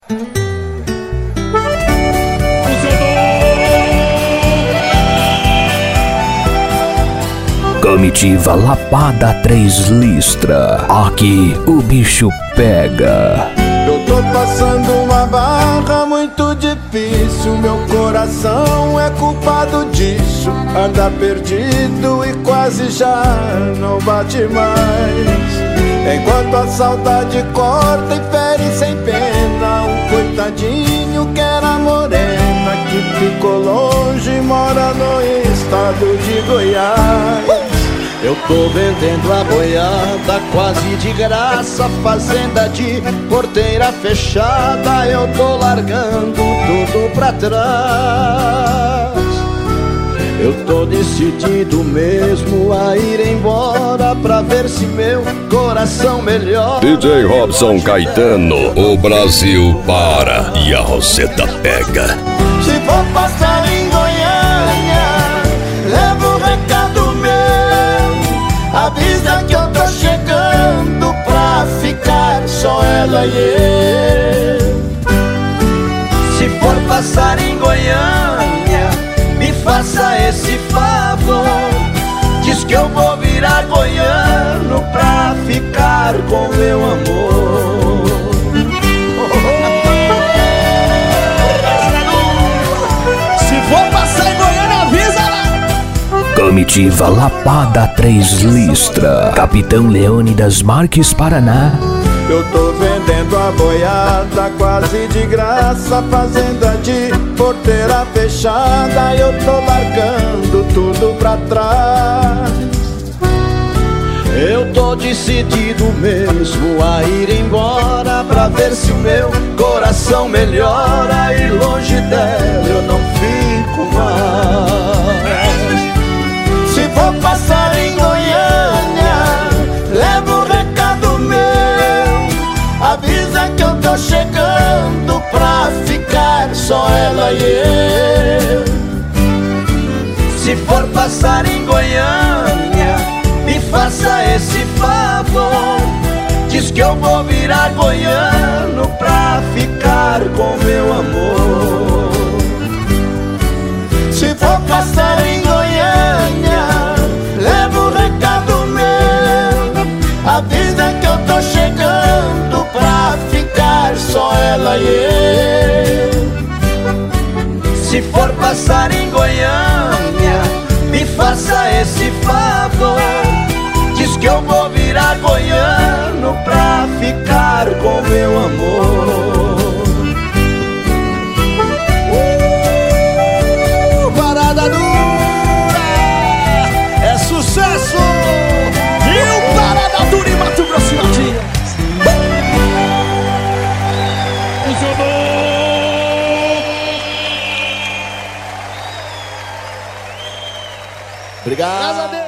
Comitiva Lapada 3 Listra, aqui o bicho pega. Eu tô passando uma barra muito difícil, meu coração é culpado disso. Anda perdido e quase já não bate mais. Enquanto a saudade corta e fere sem pena um coitadinho que era morena, que ficou longe e mora no estado de Goiás. Eu tô vendendo a boiada quase de graça, fazenda de porteira fechada, eu tô largando tudo pra trás. Eu tô decidido mesmo a ir embora pra ver se meu coração melhora. DJ Robson Caetano, o Brasil para e a Roseta pega. Se for passar em Goiânia, leva um recado meu, avisa que eu tô chegando pra ficar só ela e eu. Se for passar em Goiânia, me faça esse favor, diz que eu vou virar goiano pra ficar com meu amor. Se for passar em Goiânia, avisa lá. Comitiva Lapada 3 Listra, Capitão Leônidas Marques, Paraná. Eu tô vendendo a boiada quase de graça, fazenda de porteira fechada, eu tô largando tudo pra trás. Eu tô decidido mesmo a ir embora pra ver se o meu coração melhora, e longe dela eu não fico mais. Se for passar em Goiânia, leva um recado meu, avisa que eu tô chegando pra ficar só ela e eu. Se for passar em Goiânia, me faça esse favor, diz que eu vou virar goiano pra ficar com meu amor. Se for passar em Goiânia, leva um recado meu, avisa que eu tô chegando pra ficar só ela e eu. Se for passar em Goiânia, me faça esse favor, diz que eu vou virar goiano pra ficar com meu amor. Parada dura é sucesso! E o Parada Dura em Mato Grosso e Matias. Obrigado.